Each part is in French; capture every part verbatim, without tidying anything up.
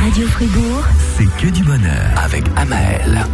Radio Fribourg, c'est que du bonheur avec Amael.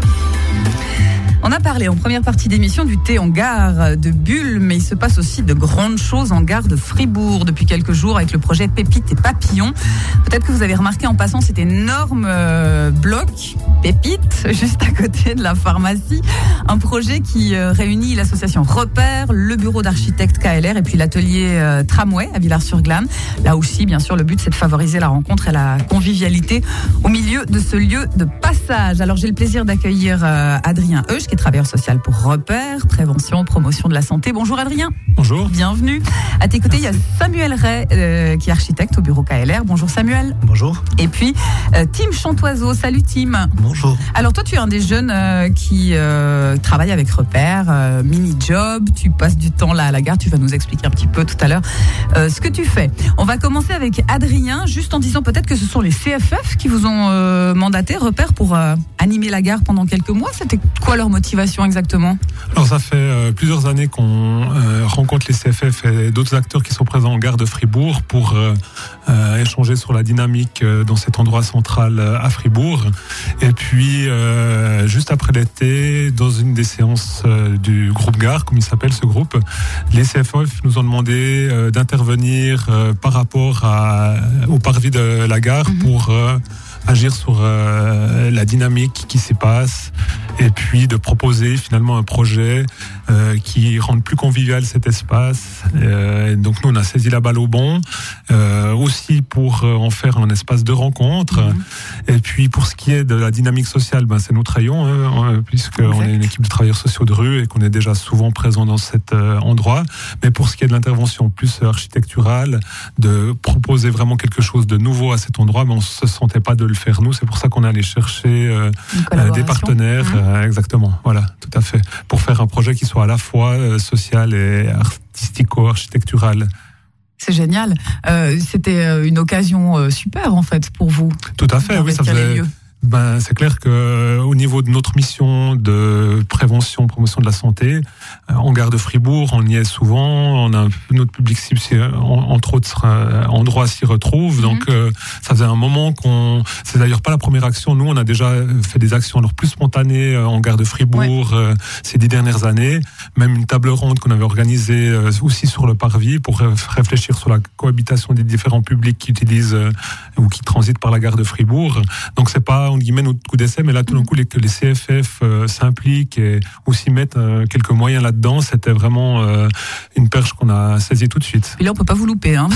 On a parlé en première partie d'émission du thé en gare de Bulle, mais il se passe aussi de grandes choses en gare de Fribourg depuis quelques jours avec le projet Pépites et Papillons. Peut-être que vous avez remarqué en passant cet énorme euh, bloc Pépites juste à côté de la pharmacie. Un projet qui euh, réunit l'association Repère, le bureau d'architectes K L R et puis l'atelier euh, Tramway à Villars-sur-Glâne. Là aussi, bien sûr, le but c'est de favoriser la rencontre et la convivialité au milieu de ce lieu de passage. Alors j'ai le plaisir d'accueillir euh, Adrien Heusch, qui est travailleur social pour Repère, prévention, promotion de la santé. Bonjour Adrien. Bonjour. Bienvenue. À tes côtés, il y a Samuel Ray, euh, qui est architecte au bureau K L R. Bonjour Samuel. Bonjour. Et puis, euh, Tim Chantoiseau. Salut Tim. Bonjour. Alors toi, tu es un des jeunes euh, qui euh, travaille avec Repère, euh, mini-job. Tu passes du temps là à la gare. Tu vas nous expliquer un petit peu tout à l'heure euh, ce que tu fais. On va commencer avec Adrien, juste en disant peut-être que ce sont les C F F qui vous ont euh, mandaté, Repère, pour euh, animer la gare pendant quelques mois. C'était quoi leur motivation exactement? Alors ça fait euh, plusieurs années qu'on euh, rencontre les C F F et d'autres acteurs qui sont présents en gare de Fribourg pour euh, euh, échanger sur la dynamique euh, dans cet endroit central euh, à Fribourg. Et puis euh, juste après l'été, dans une des séances euh, du groupe gare, comme il s'appelle ce groupe, les C F F nous ont demandé euh, d'intervenir euh, par rapport à, au parvis de la gare mmh. pour euh, agir sur euh, la dynamique qui s'y passe et puis de proposer finalement un projet euh, qui rende plus convivial cet espace. Euh, donc nous on a saisi la balle au bon, euh, aussi pour euh, en faire un espace de rencontre. Mmh. Et puis pour ce qui est de la dynamique sociale, ben c'est notre rayon, hein, puisqu'on est une équipe de travailleurs sociaux de rue et qu'on est déjà souvent présent dans cet euh, endroit. Mais pour ce qui est de l'intervention plus architecturale, de proposer vraiment quelque chose de nouveau à cet endroit, ben on se sentait pas de le faire nous. C'est pour ça qu'on est allé chercher euh, euh, des partenaires. Mmh. Euh, exactement, voilà, tout à fait. Pour faire un projet qui soit à la fois euh, social et artistico-architectural. C'est génial. Euh, c'était une occasion euh, super en fait pour vous. Tout à fait, oui, ça faisait. Ben, c'est clair que au niveau de notre mission de prévention, promotion de la santé, euh, en gare de Fribourg, on y est souvent. On a un, notre public cible, entre autres euh, endroits, s'y retrouve. Mm-hmm. Donc, euh, ça faisait un moment qu'on. C'est d'ailleurs pas la première action. Nous, on a déjà fait des actions alors plus spontanées euh, en gare de Fribourg ouais. euh, ces dix dernières années. Même une table ronde qu'on avait organisée euh, aussi sur le parvis pour réfléchir sur la cohabitation des différents publics qui utilisent euh, ou qui transitent par la gare de Fribourg. Donc, c'est pas on guillemets notre coup d'essai, mais là tout d'un coup les, que les C F F euh, s'impliquent et aussi mettent euh, quelques moyens là-dedans, c'était vraiment euh, une perche qu'on a saisie tout de suite. Et là on peut pas vous louper, hein.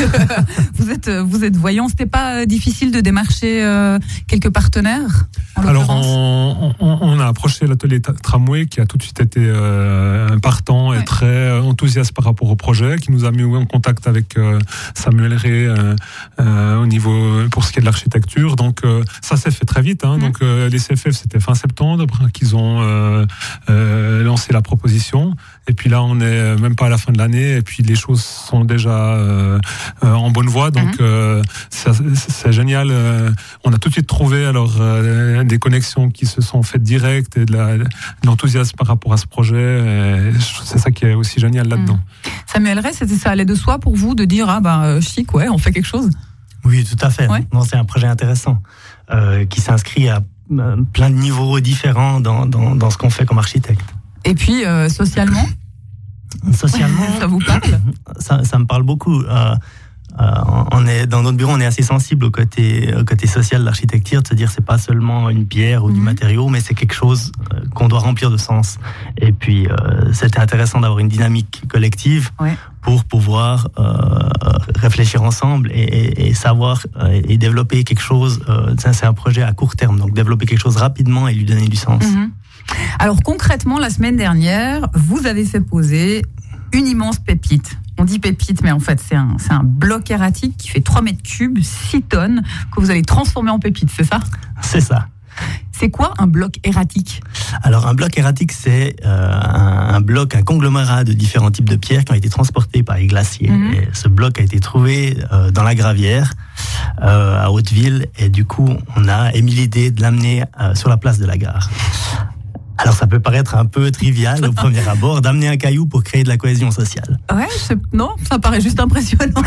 vous êtes vous êtes voyant, c'était pas difficile de démarcher euh, quelques partenaires? Alors on, on, on a approché l'atelier Tramway qui a tout de suite été euh, partant et ouais. très enthousiaste par rapport au projet, qui nous a mis en contact avec euh, Samuel Ray euh, euh, au niveau pour ce qui est de l'architecture. Donc euh, ça s'est fait très vite. Hein. Mmh. Donc euh, les C F F c'était fin septembre qu'ils ont euh, euh, lancé la proposition. Et puis là on est même pas à la fin de l'année et puis les choses sont déjà euh, euh, en bonne voie. Donc mmh. euh, c'est, c'est génial. Euh, on a tout de suite trouvé alors euh, des connexions qui se sont faites directes et de, la, de l'enthousiasme par rapport à ce projet. Et c'est ça qui est aussi génial là-dedans. Mmh. Samuel Ray, c'était ça allait de soi pour vous de dire ah ben chic ouais on fait quelque chose. Oui, tout à fait. Ouais. Non, c'est un projet intéressant euh, qui s'inscrit à euh, plein de niveaux différents dans, dans, dans ce qu'on fait comme architecte. Et puis, euh, socialement Socialement, ça vous parle? ça, ça me parle beaucoup. Euh, euh, on est, dans notre bureau, on est assez sensible au côté, au côté social de l'architecture, de se dire c'est pas seulement une pierre ou mmh. du matériau, mais c'est quelque chose euh, qu'on doit remplir de sens. Et puis, euh, c'était intéressant d'avoir une dynamique collective. Ouais. Pour pouvoir euh, réfléchir ensemble et, et, et savoir euh, et développer quelque chose. Euh, c'est un projet à court terme, donc développer quelque chose rapidement et lui donner du sens. Mmh. Alors concrètement, la semaine dernière, vous avez fait poser une immense pépite. On dit pépite, mais en fait, c'est un, c'est un bloc erratique qui fait trois mètres cubes, six tonnes, que vous allez transformer en pépite, c'est ça ? C'est ça. C'est quoi un bloc erratique ? Alors un bloc erratique, c'est euh, un, un bloc, un conglomérat de différents types de pierres qui ont été transportés par les glaciers. Mmh. Et ce bloc a été trouvé euh, dans la gravière euh, à Hauteville et du coup on a émis l'idée de l'amener euh, sur la place de la gare. Alors ça peut paraître un peu trivial au premier abord d'amener un caillou pour créer de la cohésion sociale. Ouais, je... non, ça paraît juste impressionnant.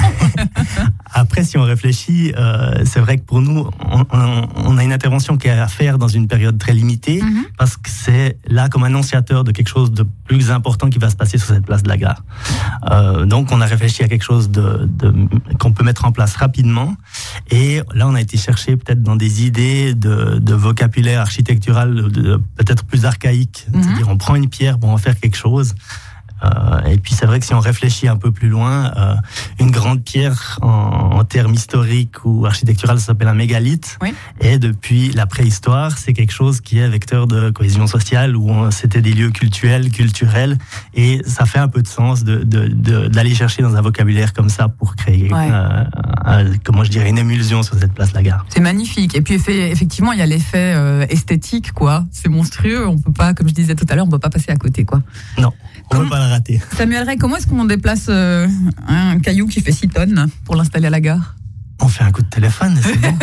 Après, si on réfléchit, euh, c'est vrai que pour nous, on, on, on a une intervention qui est à faire dans une période très limitée, mm-hmm. parce que c'est là comme annonciateur de quelque chose de plus important qui va se passer sur cette place de la gare. Euh, donc on a réfléchi à quelque chose de, de, qu'on peut mettre en place rapidement. Et là, on a été chercher peut-être dans des idées de, de vocabulaire architectural de, peut-être plus archaïque. Mm-hmm. C'est-à-dire, on prend une pierre pour en faire quelque chose. Euh, et puis c'est vrai que si on réfléchit un peu plus loin, euh, une grande pierre en, en termes historiques ou architectural, ça s'appelle un mégalithe. Oui. Et depuis la préhistoire, c'est quelque chose qui est vecteur de cohésion sociale, où on, c'était des lieux cultuels, culturels, et ça fait un peu de sens de, de, de, d'aller chercher dans un vocabulaire comme ça pour créer, ouais. euh, un, comment je dirais, une émulsion sur cette place de la gare. C'est magnifique. Et puis effectivement, il y a l'effet euh, esthétique, quoi. C'est monstrueux. On peut pas, comme je disais tout à l'heure, on peut pas passer à côté, quoi. Non. On ne peut pas le rater. Samuel Rey, comment est-ce qu'on déplace euh, un caillou qui fait six tonnes pour l'installer à la gare ? On fait un coup de téléphone, c'est bon.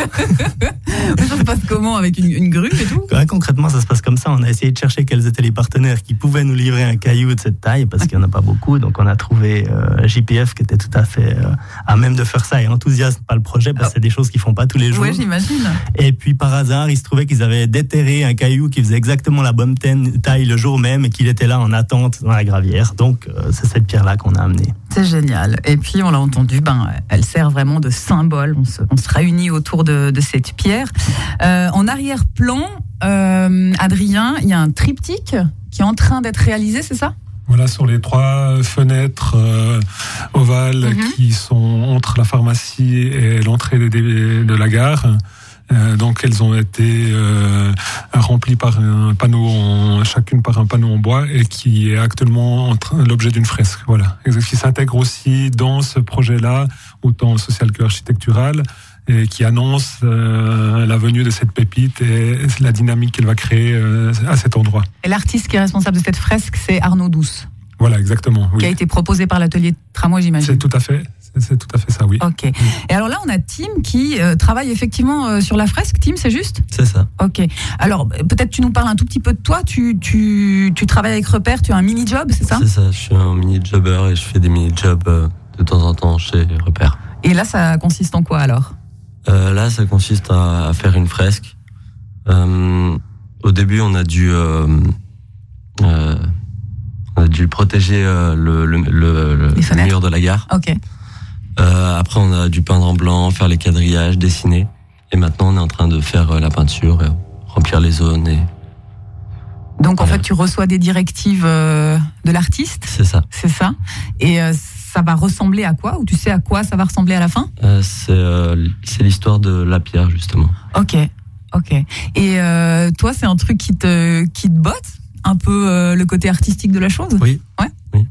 Ça se passe comment, avec une, une grue et tout ? Ouais, concrètement, ça se passe comme ça. On a essayé de chercher quels étaient les partenaires qui pouvaient nous livrer un caillou de cette taille, parce qu'il n'y en a pas beaucoup. Donc on a trouvé euh, J P F qui était tout à fait euh, à même de faire ça et enthousiasme par le projet, parce que c'est des choses qu'ils font pas tous les jours. Oui, j'imagine. Et puis par hasard, il se trouvait qu'ils avaient déterré un caillou qui faisait exactement la bonne taille le jour même et qu'il était là en attente dans la gravière. Donc euh, c'est cette pierre-là qu'on a amenée. C'est génial. Et puis on l'a entendu, ben, elle sert vraiment de symbole. On se, on se réunit autour de, de cette pierre. Euh, en arrière-plan, euh, Adrien, il y a un triptyque qui est en train d'être réalisé, c'est ça ? Voilà, sur les trois fenêtres euh, ovales mm-hmm. qui sont entre la pharmacie et l'entrée de, de, de la gare. Euh, donc elles ont été euh, remplies par un panneau, en, chacune par un panneau en bois, et qui est actuellement en train, l'objet d'une fresque. Voilà, qui s'intègre aussi dans ce projet-là, autant social que architectural, et qui annonce euh, la venue de cette pépite et la dynamique qu'elle va créer euh, à cet endroit. Et l'artiste qui est responsable de cette fresque, c'est Arnaud Douce. Voilà, exactement. Oui. Qui a été proposé par l'atelier Tramway, j'imagine. C'est tout à fait. C'est tout à fait ça, oui. Ok. Oui. Et alors là, on a Tim qui euh, travaille effectivement euh, sur la fresque. Tim, c'est juste ? C'est ça. Ok. Alors, peut-être tu nous parles un tout petit peu de toi. Tu, tu, tu travailles avec Repère, tu as un mini-job, c'est ça ? C'est ça, je suis un mini-jobber et je fais des mini-jobs euh, de temps en temps chez Repère. Et là, ça consiste en quoi alors ? euh, Là, ça consiste à, à faire une fresque. Euh, au début, on a dû... Euh, euh, on a dû protéger euh, le, le, le, le mur de la gare. Ok. Euh, après, on a dû peindre en blanc, faire les quadrillages, dessiner. Et maintenant, on est en train de faire euh, la peinture, euh, remplir les zones. Et... Donc, voilà. En fait, tu reçois des directives euh, de l'artiste ? C'est ça. C'est ça. Et euh, ça va ressembler à quoi ? Ou tu sais à quoi ça va ressembler à la fin ? euh, c'est, euh, c'est l'histoire de la pierre, justement. Ok, ok. Et euh, toi, c'est un truc qui te, qui te botte ? Un peu euh, le côté artistique de la chose ? Oui. Ouais. Oui.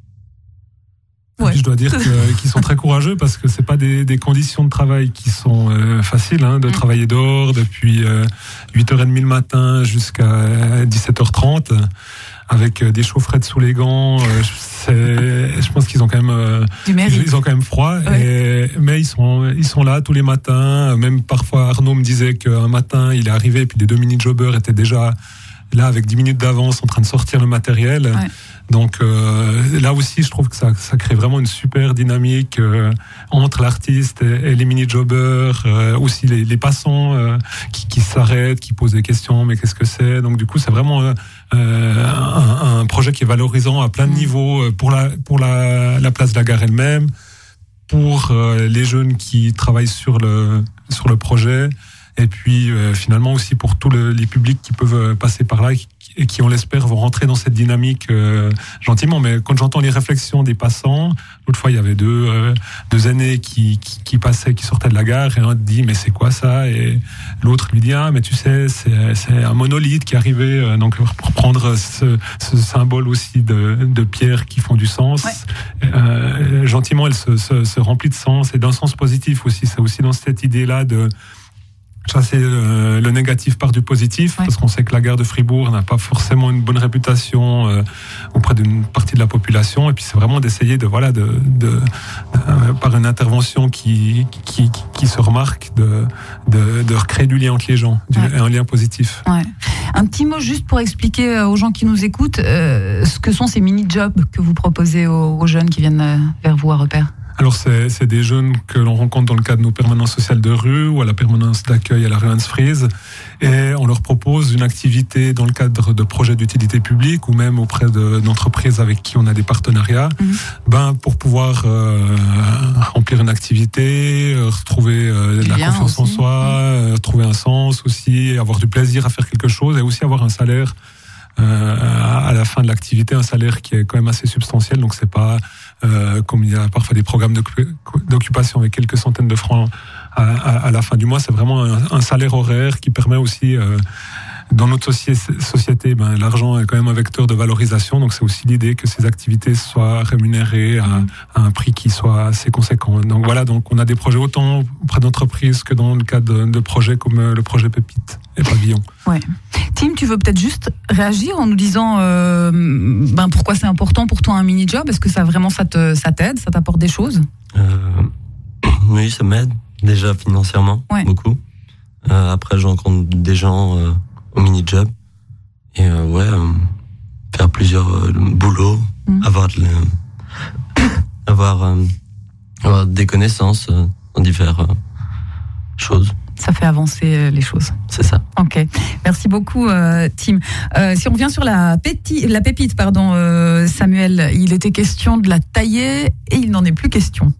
Ouais. Je dois dire que, qu'ils sont très courageux, parce que c'est pas des, des conditions de travail qui sont euh, faciles, hein, de mmh. travailler dehors depuis euh, huit heures trente le matin jusqu'à dix-sept heures trente, avec des chaufferettes sous les gants. Euh, c'est, je pense qu'ils ont quand même, euh, ils, ils ont quand même froid, ouais. et, mais ils sont, ils sont là tous les matins. Même parfois, Arnaud me disait qu'un matin, il est arrivé et puis les deux mini-jobbers étaient déjà là avec dix minutes d'avance en train de sortir le matériel. Ouais. Donc euh, là aussi, je trouve que ça, ça crée vraiment une super dynamique euh, entre l'artiste et, et les mini-jobbers, euh, aussi les, les passants euh, qui, qui s'arrêtent, qui posent des questions, mais qu'est-ce que c'est ? Donc du coup, c'est vraiment euh, un, un projet qui est valorisant à plein de niveaux pour la, pour la, la place de la gare elle-même, pour euh, les jeunes qui travaillent sur le, sur le projet, et puis euh, finalement aussi pour tous le, les publics qui peuvent passer par là et qui, on l'espère, vont rentrer dans cette dynamique euh, gentiment. Mais quand j'entends les réflexions des passants, l'autre fois il y avait deux, euh, deux aînés qui, qui, qui passaient, qui sortaient de la gare, et un dit mais c'est quoi ça ? Et l'autre lui dit ah mais tu sais c'est, c'est un monolithe qui est arrivé, euh, donc pour prendre ce, ce symbole aussi de, de pierres qui font du sens. Ouais. Euh, gentiment elle se, se, se remplit de sens, et d'un sens positif aussi. C'est aussi dans cette idée là de chasser le, le négatif par du positif, ouais. parce qu'on sait que la gare de Fribourg n'a pas forcément une bonne réputation euh, auprès d'une partie de la population, et puis c'est vraiment d'essayer de voilà de, de, de par une intervention qui qui qui se remarque de de, de recréer du lien entre les gens, du, ouais. un lien positif. Ouais. Un petit mot juste pour expliquer aux gens qui nous écoutent euh, ce que sont ces mini-jobs que vous proposez aux, aux jeunes qui viennent vers vous à Repère. Alors, c'est, c'est des jeunes que l'on rencontre dans le cadre de nos permanences sociales de rue ou à la permanence d'accueil à la rue Hans-Fries. Et on leur propose une activité dans le cadre de projets d'utilité publique ou même auprès de, d'entreprises avec qui on a des partenariats, mmh. ben, pour pouvoir euh, remplir une activité, retrouver euh, de la confiance aussi. en soi, mmh. trouver un sens aussi, avoir du plaisir à faire quelque chose et aussi avoir un salaire euh, à la fin de l'activité, un salaire qui est quand même assez substantiel. Donc, c'est pas... Euh, comme il y a parfois des programmes d'occupation avec quelques centaines de francs à, à, à la fin du mois, c'est vraiment un, un salaire horaire qui permet aussi, euh, dans notre société, ben, l'argent est quand même un vecteur de valorisation, donc c'est aussi l'idée que ces activités soient rémunérées à, à un prix qui soit assez conséquent. Donc voilà, donc on a des projets autant auprès d'entreprises que dans le cadre de, de projets comme le projet Pépite et Pavillon. Ouais. Tim, tu veux peut-être juste réagir en nous disant euh, ben pourquoi c'est important pour toi un mini-job? Est-ce que ça vraiment ça, te, ça t'aide, ça t'apporte des choses? euh, Oui, ça m'aide déjà financièrement, ouais. beaucoup. Euh, après, je rencontre des gens euh, au mini-job et euh, ouais, euh, faire plusieurs euh, boulots, mmh. avoir, de, euh, avoir, euh, avoir des connaissances euh, dans diverses euh, choses. Ça fait avancer les choses. C'est ça. Ok. Merci beaucoup, euh, Tim. Euh, si on revient sur la, péti, la pépite, pardon, euh, Samuel, il était question de la tailler et il n'en est plus question.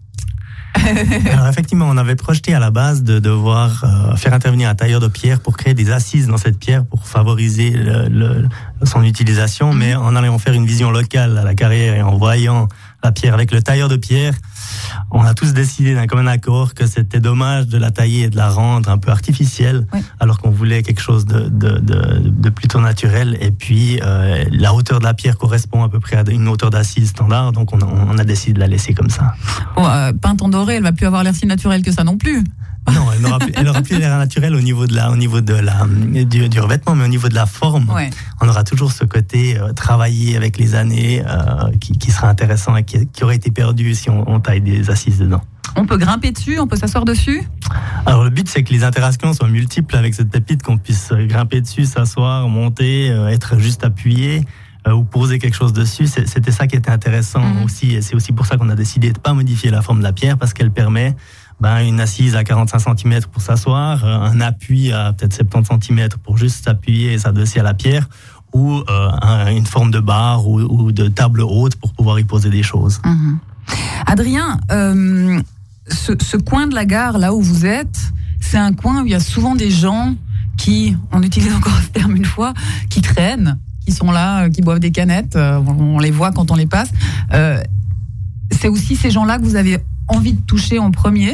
Alors effectivement, on avait projeté à la base de devoir euh, faire intervenir un tailleur de pierre pour créer des assises dans cette pierre pour favoriser le, le, son utilisation, mais en allant faire une vision locale à la carrière et en voyant la pierre avec le tailleur de pierre, on a tous décidé d'un commun accord que c'était dommage de la tailler et de la rendre un peu artificielle, oui. alors qu'on voulait quelque chose de, de, de, de plutôt naturel. Et puis, euh, la hauteur de la pierre correspond à peu près à une hauteur d'assise standard, donc on a, on a décidé de la laisser comme ça. Bon, euh, peinte en doré, elle va plus avoir l'air si naturelle que ça non plus. Non, elle n'aura plus, elle aura plus l'air naturel au niveau de la, au niveau de la, du, du revêtement, mais au niveau de la forme, ouais. on aura toujours ce côté euh, travaillé avec les années euh, qui, qui sera intéressant et qui, qui aurait été perdu si on, on taille des assises dedans. On peut grimper dessus, on peut s'asseoir dessus. Alors le but c'est que les interactions soient multiples avec cette pépite, qu'on puisse grimper dessus, s'asseoir, monter, euh, être juste appuyé. Euh, ou poser quelque chose dessus, c'est, c'était ça qui était intéressant mmh. aussi, et c'est aussi pour ça qu'on a décidé de pas modifier la forme de la pierre, parce qu'elle permet ben, une assise à quarante-cinq centimètres pour s'asseoir, un appui à peut-être soixante-dix centimètres pour juste s'appuyer et s'adosser à la pierre, ou euh, un, une forme de barre ou, ou de table haute pour pouvoir y poser des choses. Mmh. Adrien, euh, ce, ce coin de la gare, là où vous êtes, c'est un coin où il y a souvent des gens qui, on utilise encore ce terme une fois, qui traînent, qui sont là, qui boivent des canettes, on les voit quand on les passe. Euh, c'est aussi ces gens-là que vous avez envie de toucher en premier?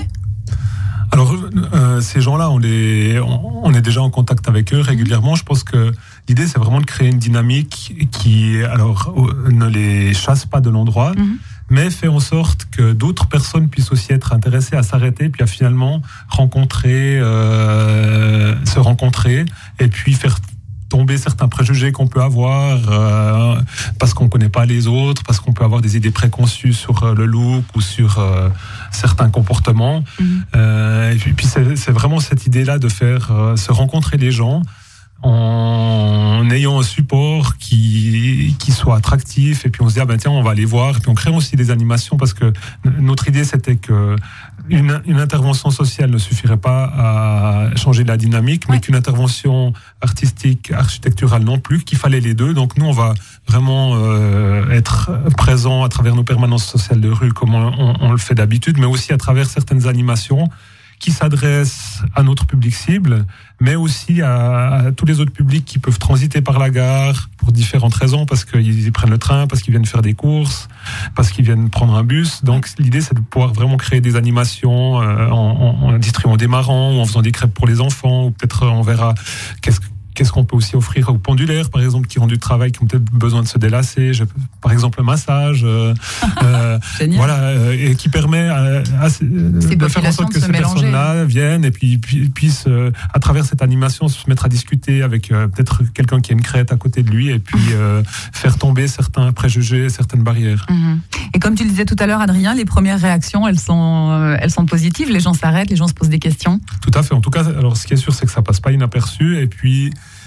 Alors, euh, ces gens-là, on, les, on, on est déjà en contact avec eux régulièrement. Je pense que l'idée, c'est vraiment de créer une dynamique qui, alors, ne les chasse pas de l'endroit, mm-hmm. mais fait en sorte que d'autres personnes puissent aussi être intéressées à s'arrêter, puis à finalement rencontrer, euh, se rencontrer, et puis faire tomber certains préjugés qu'on peut avoir euh, parce qu'on connaît pas les autres, parce qu'on peut avoir des idées préconçues sur le look ou sur euh, certains comportements. Mmh. Euh, et puis, puis c'est, c'est vraiment cette idée-là de faire euh, se rencontrer les gens en, en ayant un support qui qui soit attractif, et puis on se dit ah ben tiens on va aller voir, et puis on crée aussi des animations, parce que notre idée c'était que une, une intervention sociale ne suffirait pas à changer la dynamique, mais ouais. qu'une intervention artistique, architecturale non plus, qu'il fallait les deux. Donc nous on va vraiment euh, être présents à travers nos permanences sociales de rue comme on, on, on le fait d'habitude, mais aussi à travers certaines animations qui s'adressent à notre public cible, mais aussi à, à tous les autres publics qui peuvent transiter par la gare pour différentes raisons, parce qu'ils prennent le train, parce qu'ils viennent faire des courses, parce qu'ils viennent prendre un bus. Donc l'idée, c'est de pouvoir vraiment créer des animations euh, en, en, en distribuant des marrons, ou en faisant des crêpes pour les enfants, ou peut-être on verra qu'est-ce que Qu'est-ce qu'on peut aussi offrir aux pendulaires, par exemple, qui ont du travail, qui ont peut-être besoin de se délasser. Je, par exemple, un massage, euh, euh, voilà, euh, et qui permet à, à, de faire en sorte que ces personnes-là viennent et puis, puis puissent, euh, à travers cette animation, se mettre à discuter avec euh, peut-être quelqu'un qui a une crête à côté de lui, et puis euh, faire tomber certains préjugés, certaines barrières. Mmh. Et comme tu le disais tout à l'heure, Adrien, les premières réactions, elles sont, euh, elles sont positives. Les gens s'arrêtent, les gens se posent des questions. Tout à fait. En tout cas, alors ce qui est sûr, c'est que ça passe pas inaperçu, et puis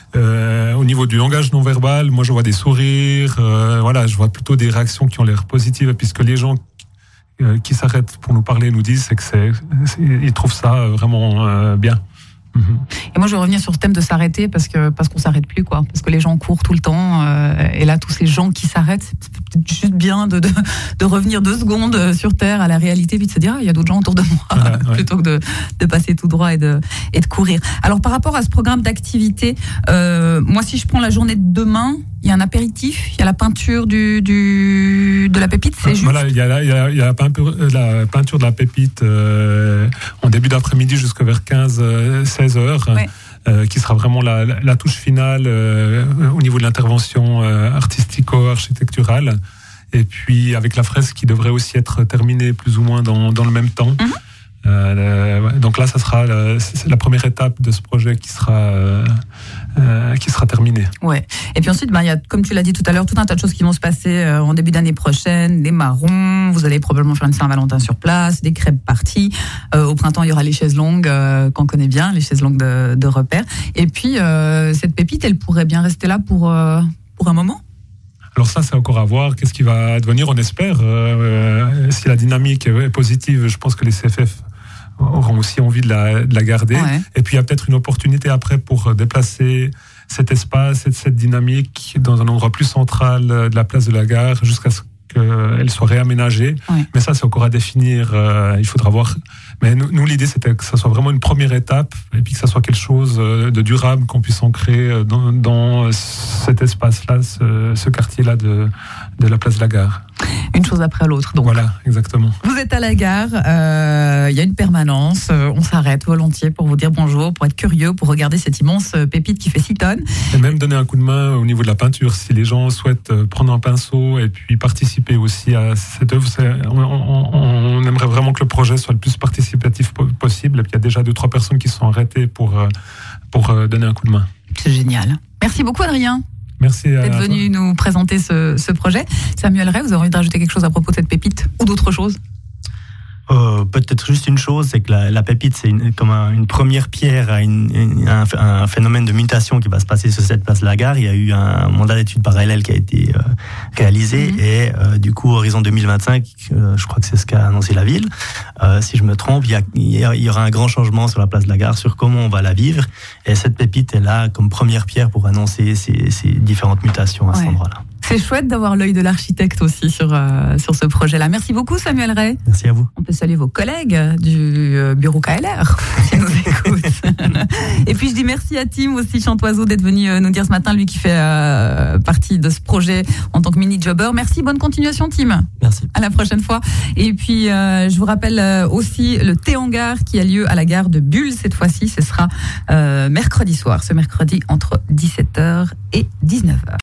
Euh, au niveau du langage non verbal, moi je vois des sourires, euh, voilà, je vois plutôt des réactions qui ont l'air positives, puisque les gens euh, qui s'arrêtent pour nous parler nous disent c'est que c'est, c'est ils trouvent ça vraiment euh, bien. Et moi, je vais revenir sur ce thème de s'arrêter parce que parce qu'on s'arrête plus, quoi. Parce que les gens courent tout le temps, euh, et là, tous ces gens qui s'arrêtent, c'est peut-être juste bien de, de de revenir deux secondes sur terre à la réalité, puis de se dire, ah, il y a d'autres gens autour de moi, ouais, ouais. plutôt que de de passer tout droit et de et de courir. Alors, par rapport à ce programme d'activité, euh, moi, si je prends la journée de demain, il y a un apéritif, il y a la peinture du, du de la pépite, c'est juste. Voilà, il y a la, il y a, il y a la, peinture, la peinture de la pépite euh, en début d'après-midi jusqu'à vers quinze seize heures, ouais. euh, qui sera vraiment la, la, la touche finale euh, au niveau de l'intervention euh, artistico-architecturale. Et puis avec la fresque qui devrait aussi être terminée plus ou moins dans, dans le même temps. Mm-hmm. Euh, donc là, ça sera la, c'est la première étape de ce projet qui sera euh, euh, qui sera terminée. Ouais. Et puis ensuite, ben il y a, comme tu l'as dit tout à l'heure, tout un tas de choses qui vont se passer euh, en début d'année prochaine. Des marrons, vous allez probablement faire une Saint-Valentin sur place, des crêpes parties. Euh, au printemps, il y aura les chaises longues euh, qu'on connaît bien, les chaises longues de, de repère. Et puis euh, cette pépite, elle pourrait bien rester là pour euh, pour un moment. Alors ça, c'est encore à voir. Qu'est-ce qui va advenir? On espère. Euh, si la dynamique est positive, je pense que les C F F auront aussi envie de la, de la garder. Ouais. Et puis il y a peut-être une opportunité après pour déplacer cet espace et cette dynamique dans un endroit plus central de la place de la gare jusqu'à ce qu'elle soit réaménagée. Ouais. Mais ça, c'est encore à définir. Euh, il faudra voir. Mais nous, nous, l'idée, c'était que ça soit vraiment une première étape et puis que ça soit quelque chose de durable, qu'on puisse ancrer dans, dans cet espace-là, ce, ce quartier-là de, de la place de la gare. Une chose après l'autre, donc. Voilà, exactement. Vous êtes à la gare, euh, il y a une permanence, euh, on s'arrête volontiers pour vous dire bonjour, pour être curieux, pour regarder cette immense pépite qui fait six tonnes. Et même donner un coup de main au niveau de la peinture, si les gens souhaitent prendre un pinceau et puis participer aussi à cette œuvre. On, on, on aimerait vraiment que le projet soit le plus participatif possible. Et puis il y a déjà deux, trois personnes qui se sont arrêtées pour, pour donner un coup de main. C'est génial. Merci beaucoup, Adrien. Merci d'être venu nous présenter ce, ce projet. Samuel Ray, vous avez envie de rajouter quelque chose à propos de cette pépite ou d'autres choses? Euh, peut-être juste une chose, c'est que la, la pépite, c'est une, comme un, une première pierre à une, une, un, un phénomène de mutation qui va se passer sur cette place de la gare. Il y a eu un mandat d'études parallèle qui a été euh, réalisé mm-hmm. et euh, du coup, horizon deux mille vingt-cinq, euh, je crois que c'est ce qu'a annoncé la ville. Euh, si je me trompe, il y, a, il y aura un grand changement sur la place de la gare, sur comment on va la vivre. Et cette pépite est là comme première pierre pour annoncer ces, ces différentes mutations à ouais. cet endroit-là. C'est chouette d'avoir l'œil de l'architecte aussi sur, euh, sur ce projet-là. Merci beaucoup, Samuel Ray. Merci à vous. On peut saluer vos collègues du euh, bureau K L R qui nous écoutent. Et puis je dis merci à Tim aussi, Chantoiseau, d'être venu euh, nous dire ce matin, lui qui fait euh, partie de ce projet en tant que mini-jobber. Merci, bonne continuation, Tim. Merci. À la prochaine fois. Et puis euh, je vous rappelle euh, aussi le thé en gare qui a lieu à la gare de Bulle cette fois-ci. Ce sera euh, mercredi soir, ce mercredi entre dix-sept heures et dix-neuf heures.